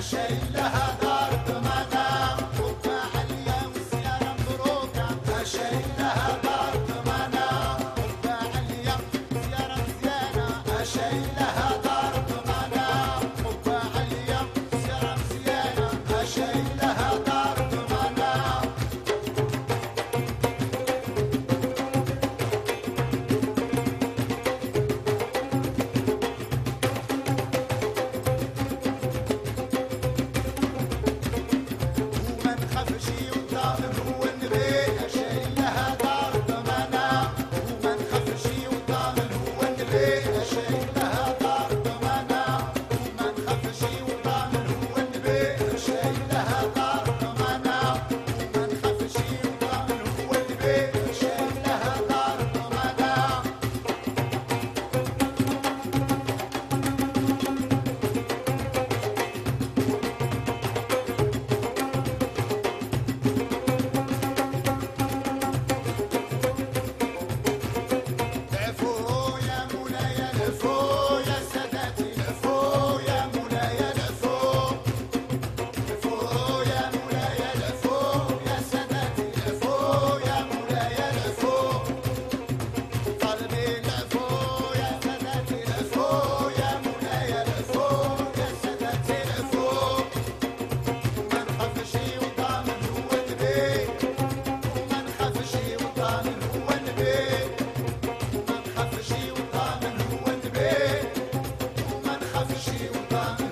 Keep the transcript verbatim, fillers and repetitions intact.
شايلها دار ضمانة وباع اليوم سيارة مبروكة. شايلها دار ضمانة وباع اليوم سيارة مزيانة. شايلها دار ضمانة وباع اليوم سيارة مزيانة. شايلها دار ضمانة. وما نخافش وضامن هو النبي. شايلها دار ضمانة وما نخافش وضامن هو النبي. شايلها دار ضمانة وما نخافش وضامن هو النبي. شايلها دار ضمانة وما نخافش وضامن هو النبي. شايلها دار ضمانة. لفوا يا مولاي لفوا يا سادتي. لفوا يا مولاي لفوا. لفوا يا مولاي لفوا يا سادتي. لفوا يا مولاي لفوا. قلبي لفوا يا سادتي. لفوا يا مولاي لفوا يا سادتي. لفوا وما نخافش وضامن هو النبي. وما نخافش وضامن هو النبي. وما نخافش وضامن هو النبي. وما نخافش وضامن